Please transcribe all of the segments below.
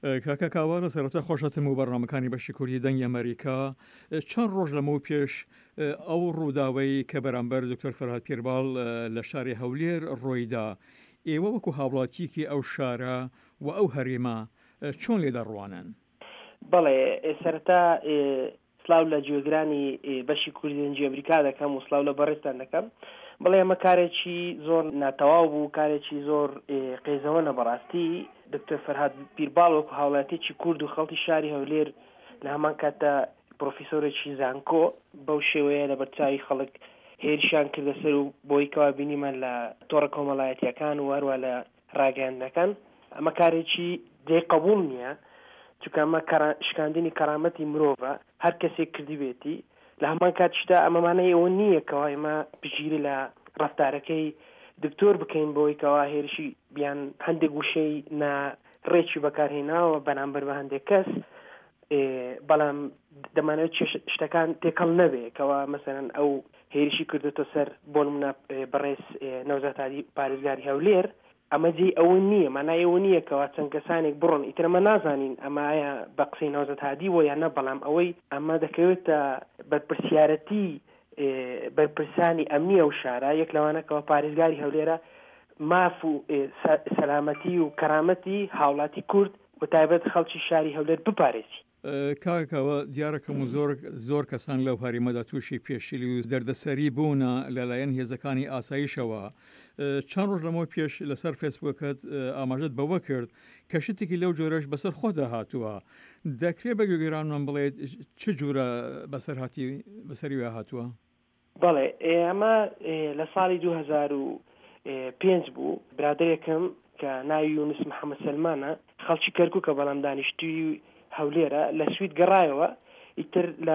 کاکە کاوانە سەرەتا خۆشەتم و بەڕنامەکانی بەشی کوردی دەنگی ئەمریکا چەند ڕۆژ لەمەوە پێش ئەو ڕووداوەی کە بەرامبەر دکتۆر فەرهاد پیرباڵ لە شاری هەولێر ڕۆیدا ئێوە وەکو هاوڵاتیەکی ئەو شارە و ئەو هەرێمە چۆن لێدەڕوانن؟ بەڵێ سەرەتا سلااو لە گوێگرانی بەشی کوردی دەنگی ئەمریکا دەکەم و سلااو لە بەڕێستان دەکەم. بەڵێ ئەمە کارێکی زۆر ناتەواو بوو، کارێکی زۆر قێزەوەنە بەڕاستی. دکتۆر فەرهاد پیرباڵ وەکو هاوڵاتیەکی کورد و خەڵکی شاری هەولێر لە هەمان کاتە پرۆفیسۆرێکی زانکۆ بەو شێوەیە لە بەرچاوی خەڵک هێرشیان کردە سەر و بۆی کەوا بینیمان لە تۆڕە کۆمەڵایەتیەکان و هەروە لە ڕاگەیاندنەکان. ئەمە کارێکی جێقەبوڵ نییە، چونکە ئەمە شکاندنی کەرامەتی مرۆڤە، هەر کەسێک کردی بێتی. لە هەمان کاتشدا ئەمەمانەی ئەوە نییە کەوا ئێمە پشگیری لە ڕەفتارەکەی دکتۆر بکەین بۆی کەوا هێرشی بیان هەندێک وشەی ڕێکی بەکارهێناوە بەرامبەر بە هەندێک کەس، بەڵام دەمانەوێت شتەکان تێکەڵ نەبێ کەوا مەسەرەن ئەو هێرشی کردوتە سەر بۆ نمونە بەڕێز نەوزات هادی پارێزگاری هەولێر. ئەمە جێ ئەوە نییە، مانای ئەوە نییە کەوا چەند کەسانێک بڕۆن ئیتر ئەمە نازانین ئەمایە بە قسەی نەوزات هادی بۆ یان نە، بەڵام ئەوەی ئەمە دەکەوێتە بەرپرسیارەتی بەرپرسانی ئەمنیە و شارە، یەک لەوانەکەەوە پارێزگاری هەولێرە ماف و سەلامەتی و کەرامەتی هاوڵاتی کورد و تایبەت خەڵکی شاری هەولێر بپارێزی. کاکەوە دیارەکەم و زۆر کەسان لەو هەرێمەدا تووشی پێشیلی و دەردەسەری بوونە لەلایەن هێزەکانی ئاسایشەوە. چەند ڕۆژ لەمەوە پێش لەسەر فێسبووکت ئاماژەت بەوە کرد کە شتێکی لەو جۆرەش بەسەر خۆدا هاتووە. دەکرێت بە گوێگرانمان بڵێت چ جوورە بەسەری وێ هاتووە؟ بەڵێ ئەمە لە ساڵی 2005 بوو. برادرێکم کە ناوی یونس محەممەد سلمانە، خەڵکی کەرکووکە بەڵام دانیشتووی هەولێرە، لە سوید گەڕایەوە ئیتر لە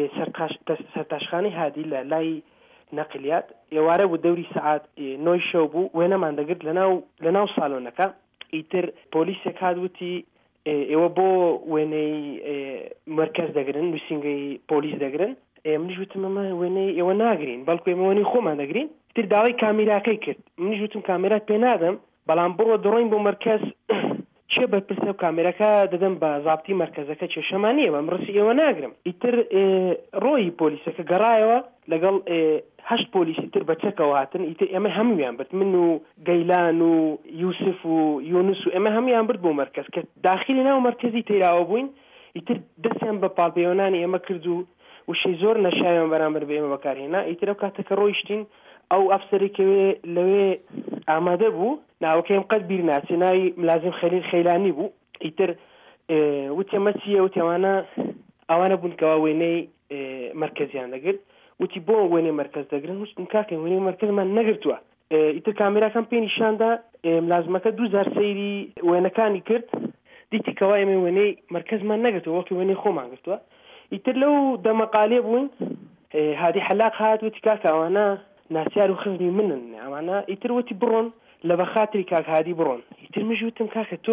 سەرتاشخانەی هادی لە لای نەقلیات ئێوارە بوو دەوری سەعات 9 شەو بوو، وێنەمان دەگرت لەناو ساڵۆنەکە. ئیتر پۆلیسێک هاتووتی ئێوە بۆ وێنەی مرکز دەگرن، نووسینگەی پۆلیس دەگرن. منیش وتم ئەمە وێنەی ئێوە ناگرین، بەڵکو ئێمە وێنەی خۆمان دەگرین. ئیتر داوای کامێراکەی کرد، منیش وتم کامێرات پێ نادەم، بەڵام بڕۆ دڕۆین بۆ مرکز چێ بەرپرسە و کامێرەکە دەدەم بە زابتی مرکزەکە کێشەمانیە، بە ڕستی ئێوە ناگرم. ئیتر ڕۆی پۆلیسەکە گەڕایەوە لەگەڵ 8 پۆلیسی تر بەچەکەوە هاتن. ئیتر ئێمە هەموویان برد، من و گەیلان و یوسف و یونس و ئێمە هەموویان برد بۆ مرکز کە داخلی ناو مرکزی تێراوە بووین. ئیتر دەستیان بە پاڵپەیوەنانی ئێمە کرد و وشەی زۆر نەشایان بەرامبەر بە ئێمە بەکارهێنا. ئیتر ئەو کاتەکە ڕۆیشتین ئەو ئەفسەرێکەوێ لەوێ ئامادە بوو، ناوەکەیم قەت بیر ناچێ، ناوی ملازم خەلیل خەیلانی بوو. ئیتر وتی ئەمە چییە؟ وتی ئەوانە بوون کەوا وێنەی مرکزیان دەگرت. وتی بۆ وێنەی مرکز دەگرن؟ وتم کاکە وێنەی مرکزمان نەگرتووە. ئیتر کامێراکەم پێ نیشاندا، ملازمەکە 2000 سەیری وێنەکانی کرد، دیتی کەوا ئێمە وێنەی مرکزمان نەگرتووە، وەکی وێنەی خۆمان گرتووە. ئیتر لەو دەمەقالێ بووین، هادی حەلاق هات وتی کاکە ئەوانە ناسیار و خزمی منن ئەوانە. ئیتر وتی بڕۆن لە بەخاتری کاک هادی بڕۆن. ئیتر مژ وتم کاکە تۆ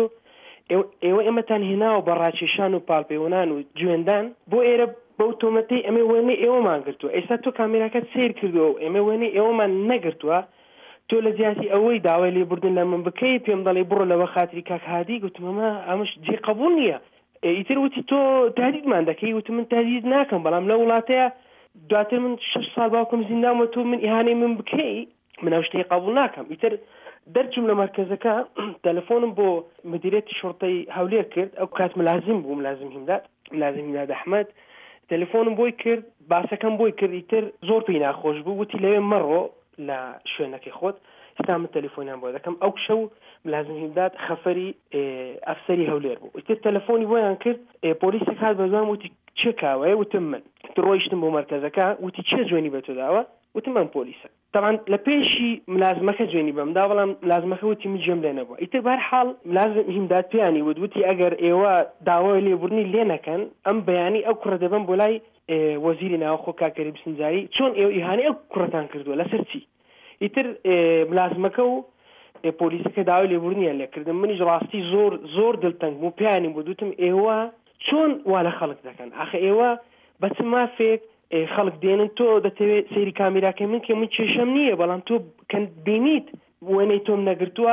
ئێوە ئێمەتان هێناوە بە ڕاکێشان و پاڵپەیوەنان و جوێندان بۆ ئێرە بەو تۆمەتەی ئەمە وێنەی ئێوەمان گرتووە، ئێستا تۆ کامێراکەت سیر کردووە و ئێمە وێنەی ئێوەمان نەگرتووە، تۆ لە زیاتی ئەوەی داوای لێبوردن لە من بکەی پێم دەڵێ بڕۆ لە بەخاتری کاک هادی. گوتم ئەمەش جێقەبوڵ نییە. ئیتر وتی تۆ تهدیدمان دەکەی؟ وتم من تهدید ناکەم، بەڵام لە وڵاتەیە دواتر من 6 ساڵ باوکم زیندانمە، تۆ من ئیهانەی من بکەی، من ئەو شتەی قبوڵ ناکەم. ئیتر دەرچوم لە مرکزەکە، تەلەفۆنم بۆ مدیرێتی شۆرتەی هەولێر کرد، ئەو کات ملازم بوو، ملازم هیمداد ئەحمەد. تەلەفۆنم بۆی کرد، باسەکەم بۆی کرد. ئیتر زۆر پێی ناخۆش بوو، وتی لەوێ مەڕۆ لە شوێنەکەی خۆت، ئێستا من تەلەفۆنیان بۆ دەکەم. ئەو شەو ملازم هیمداد خەفەری ئەفسەری هەولێر بوو. ئیتر تەلەفۆنی بۆیان کرد، پۆلیسێک هات بەزوام وتی چه کاوەیە؟ وتم من. ڕۆیشتم بۆ مرکزەکە، وتی چێ جوێنی بە تۆ داوە؟ وتم من پۆلیسە. طبعا لە پێشی ملازمەکە جوێنی بەمدا، بەڵام ملازمەکە وتی من جێم لێ نەبووە. ئیتر بەرحاڵ ملازم هیمداد پیانی وتی ئەگەر ئێوە داوای لێبوردنی لێ نەکەن، ئەم بەیانی ئەو کوڕە دەبن بۆ لای وەزیری ناوەخۆ کاکەری بسنجاری، چۆن ئێوە ئیهانەی ئەو کوڕەتان کردووە لەسەر چی؟ ئیتر ملازمەکە و پۆلیسەکە داوای لێبوردنیان لێکردن. منیش ڕاستی زۆر دڵتەنگ بوو، پیانی بوو، دوتم ئێوە چۆن وا لە خەڵک دەکەن؟ ئاخە ئێوە بە چ مافێک خەڵک دێنن؟ تۆ دەتەوێت سەیری کامێراکەی من کە من کێشەم نییە، بەڵام تۆ کەن بینیت وێنەی تۆم نەگرتووە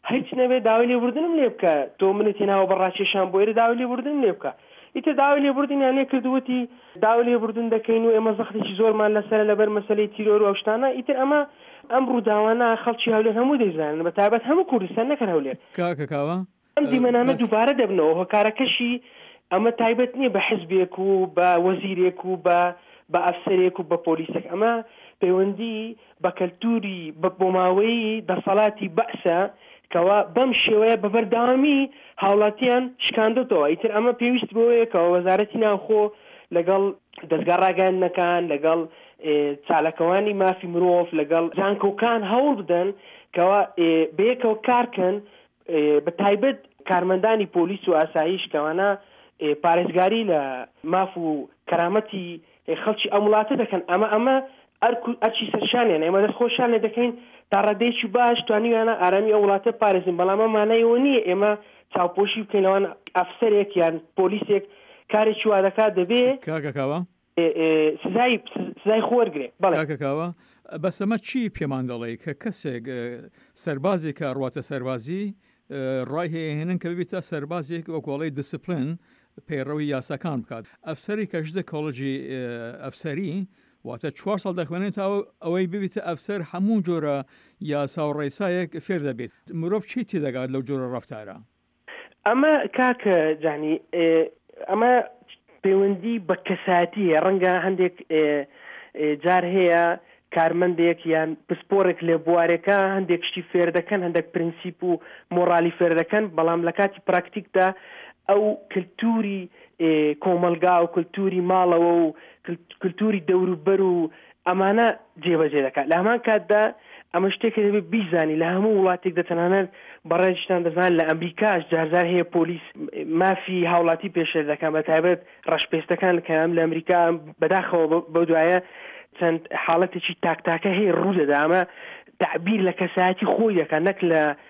هیچ نەبێ داوای لێبوردنم لێ بکە تۆ منت هێناوە بەڕاکێشان بۆ ئێرە داوای لێبوردنم لێ بکە ئیتر داوای لێبوردنیان لێ کردووەتی داوای لێبوردن دەکەین و ئێمە زەختێکی زۆرمان لەسەر لەبەر مەسەلەی تیرۆر و ئەو شتانە ئیتر ئەم ڕووداوانە خەڵکی هەولێر هەموو دەیزانن بە تایبەت هەموو کوردستان نەکەن هەولێر کاکەکاوە ئەم دیمەنانە دووبارە دەبنەوە هۆکارەکەشی ئەمە تایبەت نییە بە حزبێک و بە وەزیرێک و بە ئەفسەرێک و بە پۆلیسێک ئەمە پەیوەندی بە کەلتوری بە ماوەی دەسەڵاتی بەعسە کەوا بەم شێوەیە بەبەرداوامی هاوڵاتیان شکاندوتەوە ئیتر ئەمە پێویست بۆیە کەەوە وەزارەتی ناوخۆ لەگەڵ دەستگا ڕاگەاندنەکان لەگەڵ چالەکەوانی مافی مرۆڤ لەگەڵ زانکۆکان هەوڵ بدەن کەوا بەیەکەوە کارکەن بە تایبەت کارمەندانی پۆلیس و ئاسایش کەوانە پارێزگاری لە ماف و کەرامەتی خەڵکی ئەم وڵاتە دەکەن ئەمە ئەرچی سەرشانیان ئێمە دەستخۆشان لێ دەکەین تا ڕادێکی باش توانیوانە ئارامی ئەو وڵاتە پارێزین بەڵام ئەمانەیەوە نییە ئێمە چاوپۆشی بکەینەوە ئەفسەرێک یان پۆلیسێک کارێکی وا دەکات دەبێ کاکەکاوە سزای خۆرگرێ کاکەکاوە بەسەمە چی پێمان دەڵێ کە کەسێک سەربازێک کە ڕواتە سەربازی ڕای هێنن کە ببیتە سەربازێک وەکۆڵی دیسپلین پەیڕەوی یاساکان بکات ئەفسەری کەژدە کۆڵژی ئەفسەری واتە 4 ساڵ دەخوێنێت ئەوەی ببیتە ئەفسەر هەموو جۆرە یاسا و ڕێسایەک فێر دەبێت مرۆڤ چی تێدەگات لەو جۆرە ڕەفتارە ئەمە کاکە جانی ئەمە پەیوەندی بە کەساتی ڕەنگە هەندێک جار هەیە کارمەندێک یان پسپۆرێک لێ بوارێکە هەندێک شتی فێر دەکەن هەندێک پرینسیپ و مۆرالی فێر دەکەن بەڵام لە کاتی پراکتیکدا ئەو کللتوری کۆمەلگا و کللتوری ماڵەوە و کللتوری دەوروبەر و ئەمانە جێبەجێ دەکات لە هەمان کاتدا ئەمە شتێکە دەبێت بیزانی لە هەموو وڵاتێک دەتەنانەت بەڕێژتان دەزان لە ئەمریکاش جارجار هەیە پۆلیس مافی هاوڵاتی پێشێر دەکەن بە تایبەت ڕەشپێستەکان کە ئەم لە ئەمریکا بەداخەوە بە دوایە چەند حاڵەتێکی تاکتاکە هەیە ڕوو دەدا ئەمە تعبیر لە کەسایەتی خۆی دەکات نەک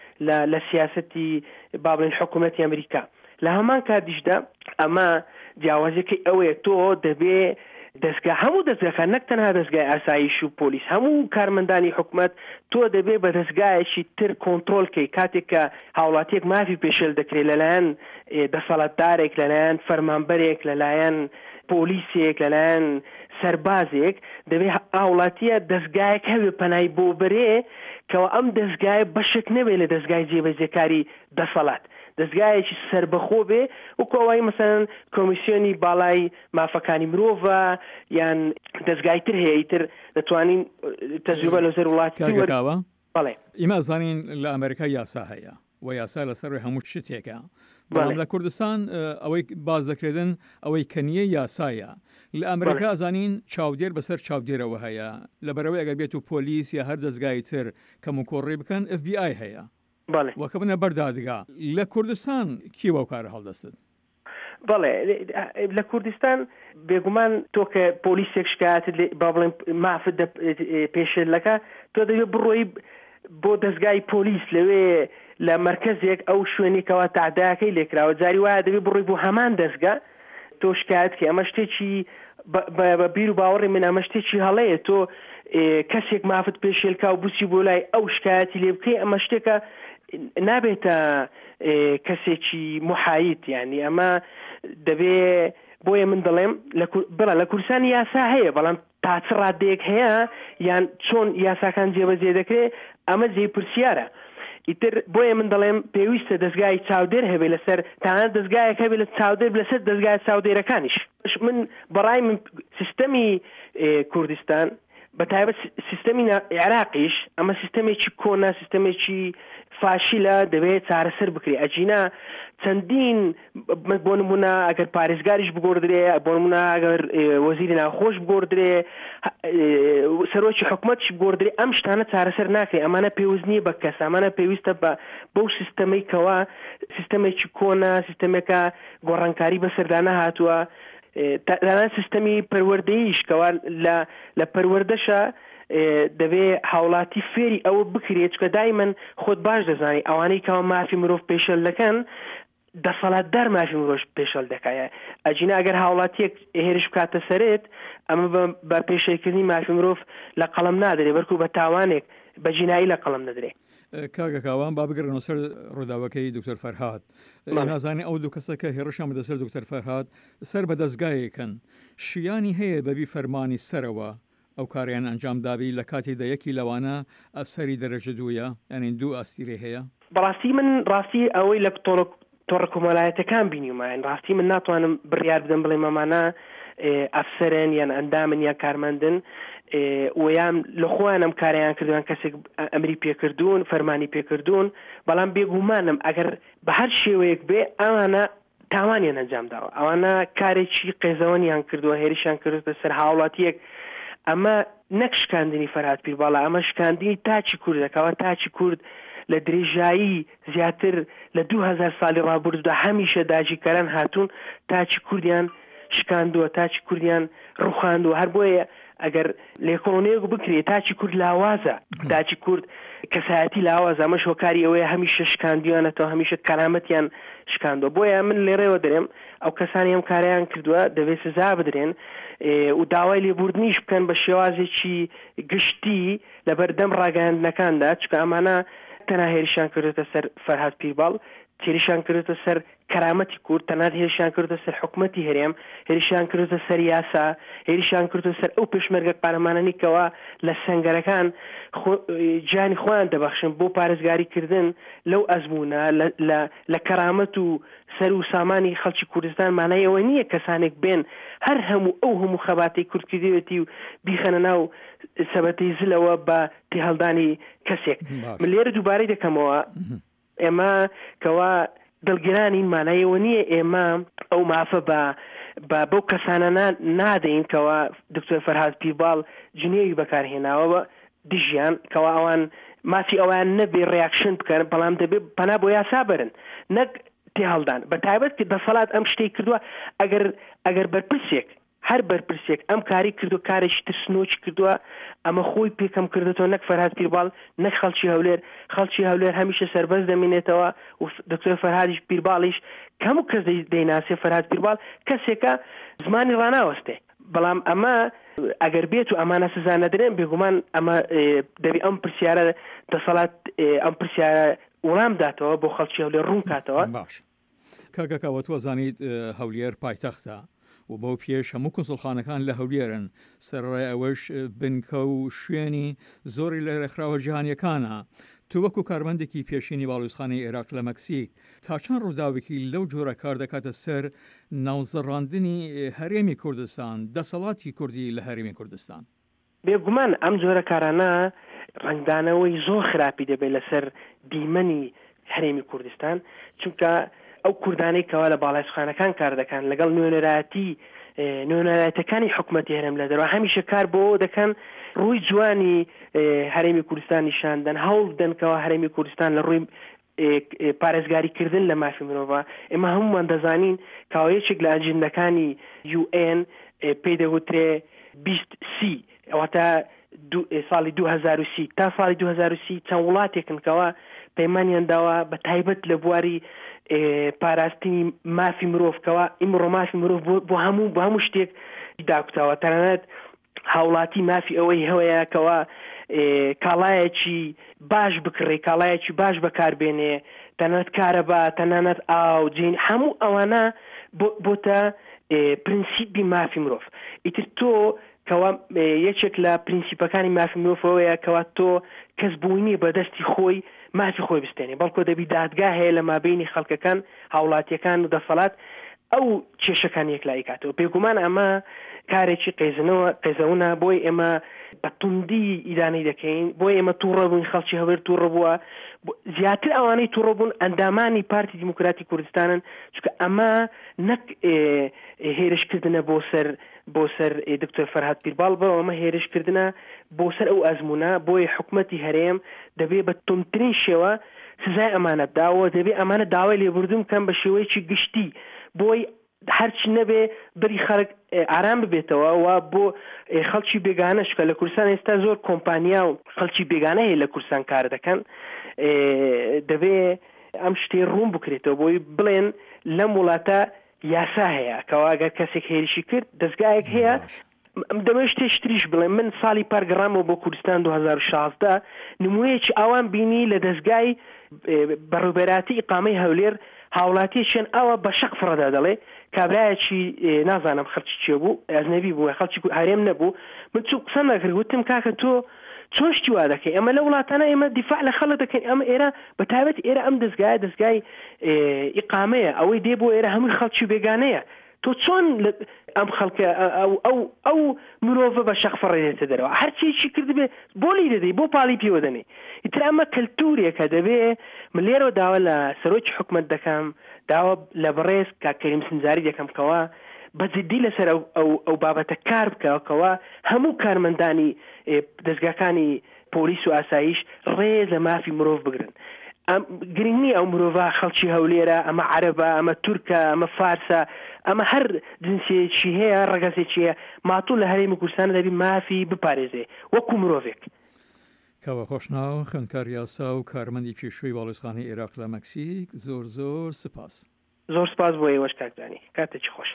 لە سیاسەتی با بڵێن حکوومەتی ئەمریکا لە هەمان کاتیشدا ئەمە جیاوازەکەی ئەوەیە تۆ دەبێ دەستگا هەموو دەستگاکان نەک تەنها دەستگای ئاسایش و پۆلیس هەموو کارمەندانی حکوومەت تۆ دەبێ بە دەستگایەکی تر کۆنتترۆلکەی کاتێک کە هاوڵاتیەک مافی پێشێل دەکرێت لەلایەن دەسەڵاتدارێک لەلایەن فەرمانبەرێک لەلایەن پۆلیسێک لەلایەن سەربازێک دەبێ هاوڵاتیە دەستگایەک هەوێ پەنای بۆ بەرێ کەەوە ئەم دەستگای بەشێک نەبێت لە دەستگای جێبەجێکاری دەسەڵات دەستگایەکی سربەخۆ بێ وکەوەی مەسەن کۆمیسیۆنی باڵای مافەکانی مرۆڤە یان دەستگای تر هەیە تر دەتوانین تەجروبە لەسەر وڵاتی کاکەکاوە بەڵێ ئێمە زانین لە ئەمریکا یاسا هەیە و یاسا لەسەر هەموو شتێکە بەڵام لە کوردستان ئەوەی باز دەکرێتن ئەوەی کەنیە یاسایە لە ئەمریکا زانین چاودێر بەسەر چاودێرەوە هەیە لەبەرەوەی ئەگەر بێت و پۆلیس یا هەر دەستگای تر کەم و کۆڕێ بکەن FBI هەیە وەکە بنە بەردادگا لە کوردستان کی وەو کارە هەڵدەستن بەڵێ لە کوردستان بێگومان تۆ کە پۆلیسێک شکایەت با بڵێن مافت پێشێلەکە تۆ دەوێت بڕۆی بۆ دەستگای پۆلیس لەوێ لە مرکزێک ئەو شوێنێکەوە تعداکەی لێکراوە جاری وایە دەبێت بڕۆی بۆ هەمان دەستگا تۆ شکایەت کە ئەمە شتێکی بە بیر و باوەڕی من ئەمە شتێکی هەڵەیە تۆ کەسێک مافت پێشێلکا و بچی بۆ لای ئەو شکایەتی لێ بکەی ئەمە شتێکە نابێتە کەسێکی محایت یعنی ئەمە دەبێ بۆیە من دەڵێم بڵە لە کوردستان یاسا هەیە بەڵام تا چ ڕادەیەک هەیە یان چۆن یاساکان جێبەجێ دەکرێت ئەمە جێپرسیارە ئیتر بۆیە من دەڵێم پێویستە دەستگای چاودێر هەبێ لەسەر تاانە دەستگایەک هەبێت لە چاودێر لەسەر دەستگای چاودێرەکانیش من بەڕای من سیستەمی کوردستان بەتایبەت سیستەمی عێراقیش ئەمە سیستەمێکی کۆنا سیستەمێکی فاشیلە دەبێت چارەسەر بکرێ ئەجینا چەندین بۆ نمونە ئەگەر پارێزگاریش بگۆڕدرێ بۆ نمونە ئەگەر وەزیری ناوخۆش بگۆڕدرێ سەرۆکی حکوومەتش بگۆڕدرێ ئەم شتانە چارەسەر ناکرێ ئەمانە پێویست نییە بە کەس ئەمانە پێویستە بەو سیستەمەی کەوا سیستەمێکی کۆنا سیستەمێکە گۆڕانکاری بەسەردانە هاتووە دانا سیستەمی پەروەردەییش کەوا لە پەروەردەشە دەبێ هاوڵاتی فێری ئەوە بکرێت کە دایمەن خۆت باش دەزانی ئەوانەی کەەوە مافی مرۆڤ پێشەل دەکەن دەسەڵاتدار مافی مرۆڤ پێشەل دەکایە ئەجینا ئەگەر هاوڵاتیەک هێرش بکاتە سەرێت ئەمە بە پێشەکردنی مافی مرۆڤ لە قەڵم نادرێ بەرکو بە تاوانێک بە جینایی لە قەڵم نەدرێ کاگەکاوان با بگەڕێنەوە سەر ڕووداوەکەی دکتۆر فەرهاد نازانێ ئەو دوو کەسەکە هێڕشان بەدەسەر دکتۆر فەرهاد سەر بە دەستگایەکەن شیانی هەیە بەبی فەرمانی سەرەوە ئەو کاریان ئەنجام دابی لە کاتێدا یەکی لەوانە ئەفسەری دەرەجە دوویە یعنی دوو ئاستیرێ هەیە بەڕاستی من ڕاستی ئەوەی لە تۆڕە کۆمەڵایەتەکان بینیمایان ڕاستی من ناتوانم بڕیار بدەم بڵێ مەمانە ئەفسەرن یان ئەندامن یا کارمەندن ویان لە خۆیان ئەم کاریان کردوان کەسێک ئەمری پێکردوون فەرمانی پێکردوون بەڵام بێگومانم ئەگەر بە هەر شێوەیەک بێ ئەوانە تاوانیان ئەنجام داوە ئەوانە کارێکی قێزەوەنیان کردووە هێرشیان کردوتە سەر هاوڵاتیەک ئەمە نەک شکاندنی فەرهاد پیرباڵە ئەمە شکاندنی تاچی کوردەکەوە تاچی کورد لە درێژایی زیاتر لە 2000 ساڵی ڕابردوودا هەمیشە داژیکەران هاتوون تاچی کوردیان شکاندووە تاچی کوردیان ڕوخاندووە هەر بۆیە ئەگەر لێکۆڵینەیەک بکرێت تاچی کورد لاوازە تاچی کورد کەسایەتی لاوازە ئەمە شۆکاری ئەوەیە هەمیشە شکاندویانەتەوە هەمیشە کەرامەتیان شکاندووە بۆیە من لێرەوە دەرێم ئەو کەسانی ئەم کاریان کردووە دەبێت سزا بدرێن و داوای لێبوردنیش بکەن بە شێوازێکی گشتی لە بەردەم ڕاگەاندنەکاندا چونکە ئەمانە تەنها هێرشیان کردوتە سەر فەرهاد پیرباڵ هێرشیان کردوتە سەر کەرامەتی کورد تەنها هێرشیان کردوتە سەر حکومەتی هەرێم هێرشیان کردوتە سەر یاسا هێرشیان کردوتە سەر ئەو پێشمەرگە قارەمانەنیکەوە لە سەنگەرەکان جانی خۆیان دەبەخشن بۆ پارێزگاریکردن لەو ئەزمونە لە کەرامەت و سەر و سامانی خەڵکی کوردستان مانایەوە نییە کەسانێک بێن هەر هەموو خەباتەی کوردکردوێتی و بیخەنە ناو سەبەتەی زلەوە بە تێهەڵدانی کەسێک من لێرە دووبارەی دەکەمەوە ئێمە کەوا دڵگرانی مانایەوە نییە ئێمە ئەو مافە بە بەو کەسانە نادەین کەوا دکتۆر فەرهاد پیرباڵ جنێوی بەکارهێناوە دژیان کەوا ئەوان مافی ئەوان نەبێ ڕیاکشن بکەن بەڵام دەبێت پەنا بۆ یاسا برن نەک تێهەڵدان بە تایبەت کە دەسەڵات ئەم شتەی کردووە ئەگەر بەرپرسێک هەر بەرپرسێک ئەم کاری کردو کارێکی ترسنۆکی کردووە ئەمە خۆی پێکەم کردێتەوە نەک فەرهاد پیرباڵ نەک خەڵکی هەولێر هەمیشە سەربەز دەمێنێتەوە و دکتۆر فەرهادیش پیرباڵیش هەموو کەس دەیناسێ فەرهاد پیرباڵ کەسێکە زمانی ڕاناوەستێ بەڵام ئەمە ئەگەر بێت و ئەمانە سزا نەدرێن بێگومان ئەمە دەبی ئەم پرسیارە دەسەڵات ئەم پرسیارە وەڵام داتەوە بۆ خەڵکی هەولێر ڕوون کاتەوە باش کاکەکەوە تۆ زانیت هەولێر پایتەختە و بەو پێش هەموو کۆنسڵخانەکان لە هەولێرن سەرڕای ئەوەش بنکە و شوێنی زۆری لە ڕێکخراوە جیهانیەکانە تو وەکو کارمەندێکی پێشینی باڵوێزخانەی عێراق لە مەکسیک تا چەند ڕووداوێکی لەو جۆرە کار دەکاتە سەر ناوزەڕاندنی هەرێمی کوردستان دەسەڵاتی کوردی لە هەرێمی کوردستان بێگومان ئەم جۆرە کارانە ڕنگدانەوەی زۆر خراپی دەبێت لەسەر دیمەنی هەرێمی کوردستان چونکە ئەو کوردانەی کەوا لە باڵایسخانەکان کار دەکەن لەگەڵ نوێنەرایەتەکانی حکوومەتی هەرێم لە دەرەوە هەمیشە کار بۆ دەکەن ڕووی جوانی هەرێمی کوردستان نیشاندن هەوڵ دەنکەوە هەرێمی کوردستان لە ڕووی پارێزگاریکردن لە مافی مرۆڤ ئێمە هەمومان دەزانین کاوەیەکێک لە ئەجندەکانی UN پێی دەگوترێ 20C ئەواتە ساڵی 2030 تا ساڵی 2030 چەند وڵاتێکن کەوا پەیمانیان داوە بە تایبەت لە بواری پاراستنی مافی مرۆڤکەوە ئیمڕۆ مافی مرۆڤ بۆ هەموو شتێک داکوتاوە تەنانەت هاوڵاتی مافی ئەوەی هەوەیە کەوا کاڵایەکی باش بکڕێ کاڵایەکی باش بەکاربێنێ تەنانەت کارەبا تەنانەت ئاو جین هەموو ئەوانە بۆتە پرینسیپی مافی مرۆڤ ئیتر تۆ کەوا یەکێک لە پرینسیپەکانی مافی مرۆڤەوەیە کەوا تۆ کەس بوونی بەدەستی خۆی مافی خۆی بستێنێ بەڵکو دەبی دادگا هەیە لە مابینی خەڵکەکان هاوڵاتیەکان و دەسەڵات ئەو کێشەکان یەکلای کاتەوە بێگومان ئەمە کارێکی قێزەونە بۆی ئێمە بە توندی ئیدانەی دەکەین بۆی ئێمە تووڕەبووین خەڵکی هەولێر تووڕەبووە زیاتر ئەوانەی تووڕەبوون ئەندامانی پارتی دیموکراتی کوردستانن چونکە ئەمە نەک هێرشکردنە بۆ سەر دکتۆر فەرهاد پیرباڵ بەوە ئەمە هێرشکردنە بۆ سەر ئەو ئەزمونە بۆی حکوومەتی هەرێم دەبێت بە توندترین شێوە سزای ئەمانە بداوە دەبێت ئەمانە داوای لێبوردن بکەن بە شێوەیەکی گشتی بۆی هەرچی نەبێ بری خەڵک ئارام ببێتەوە و بۆ خەڵکی بێگانە شکە لە کوردستان ئێستا زۆر کۆمپانیا و خەڵکی بێگانە هەیە لە کوردستان کار دەکەن دەبێ ئەم شتێ ڕوون بکرێتەوە بۆی بڵێن لەم وڵاتە یاسا هەیە کەوا ئەگەر کەسێک هێرشی کرد دەستگایەک هەیە دەمەوێت شتێشتریش بڵێ من ساڵی پارگەڕامەوە بۆ کوردستان 2016 نمونەیەکی ئەوان بینی لە دەستگای بەڕوبەراتی ئیقامەی هەولێر هاوڵاتیەکیان ئەوە بە شەق فڕەدا دەڵێ کابرایەکی نازانم خەڵکی چێ بوو ئەزنەبی بوو خەڵکی هەرێم نەبوو من چوو قسە نەکرد وتم کاکە تۆ چۆن شتی وا دەکەی ئەمە لە وڵاتانە ئێمە دیفاع لە خەڵک دەکەین ئەمە ئێرە بەتایبەت ئێرە ئەم دەستگای ئیقامەیە ئەوەی دێ بۆ ئێرە هەمووی خەڵکی بێگانەیە تۆ چۆن ئەم خەڵکە ئەو مرۆڤە بە شەق فڕێتە دەرەوە هەرچیکی کردبێ بۆ لی دەدەی بۆ پاڵی پێوە دەنێ ئیتر ئەمە کەلتورێکە دەبێ من لێرەوە داوا لە سەرۆکی حکومەت دەکەم داوا لە بەڕێز کاکەریم سنجاری دەکەمکەوە بەجددی لەسەر ئەو بابەتە کار بکەوە هەموو کارمەندانی دەستگاکانی پۆلیس و ئاسایش ڕێز لە مافی مرۆڤ بگرن گرنگی ئەو مرۆڤ خەڵکی هەولێرە ئەمە عەرەبە ئەمە تورکە ئەمە فارسە ئەمە هەر جنسێکی هەیە ڕەگەزێکی هەیە ماتوو لە هەرێمی کوردستان دەبی مافی بپارێزێ وەکو مرۆڤێک کەوە خۆشناو خوێندکار یاسا و کارمەندی پێشووی باڵوێزخانەی عێراق لە مەکسیک زۆر سپاس زۆر سپاس بۆ ئێوەش کاکزانی کاتێکی خۆش